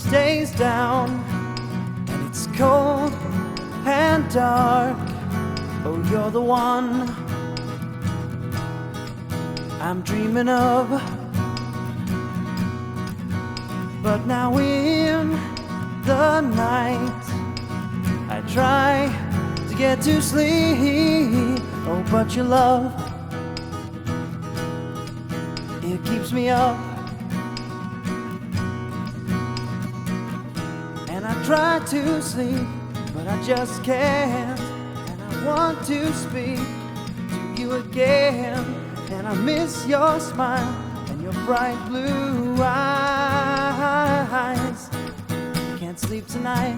stays down, and it's cold and dark. Oh, you're the one I'm dreaming of. But now in the night I try to get to sleep. Oh, but your love, it keeps me up. And I try to sleep, but I just can't. And I want to speak to you again. And I miss your smile and your bright blue eyes. Can't sleep tonight.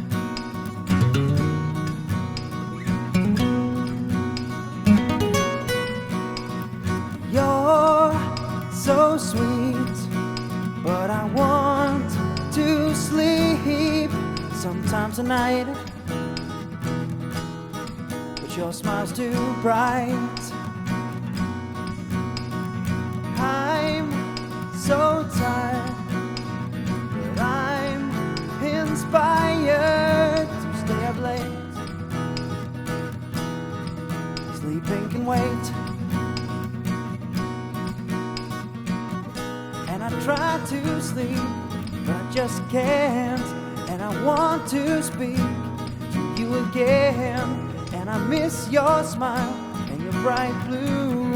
You're so sweet, but I want to sleep sometimes tonight. But your smile's too bright. I'm so tired, but I'm inspired to stay up late. Sleeping can wait. And I try to sleep, but I just can't. And I want to speak to you again. And I miss your smile and your bright blue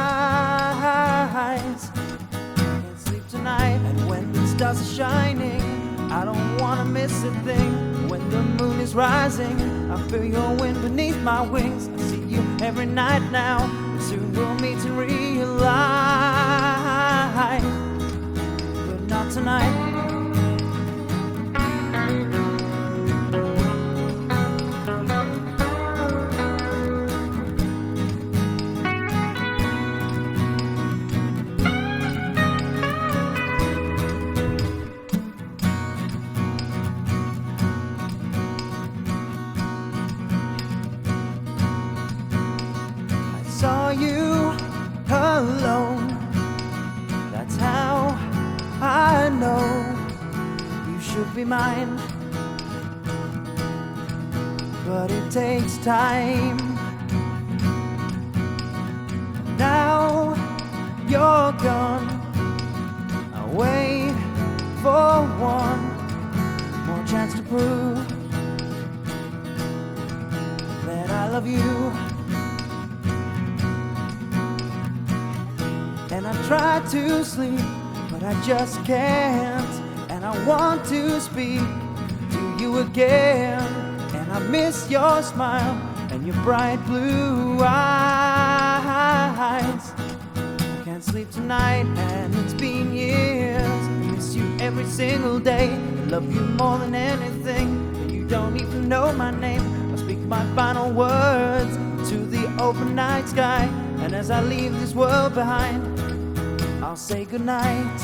eyes. Can't sleep tonight. And when the stars are shining, I don't wanna miss a thing. When the moon is rising, I feel your wind beneath my wings. I see you every night now, and soon we'll meet in real life. But not tonight. Saw you alone. That's how I know you should be mine. But it takes time. Now you're gone. I wait for one more chance to prove that I love you. And I try to sleep, but I just can't. And I want to speak to you again. And I miss your smile and your bright blue eyes. I can't sleep tonight, and it's been years. I miss you every single day. I love you more than anything, and you don't even know my name. I'll speak my final words to the open night sky. And as I leave this world behind, I'll say goodnight.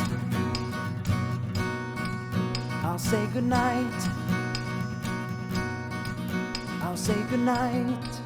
I'll say goodnight. I'll say goodnight.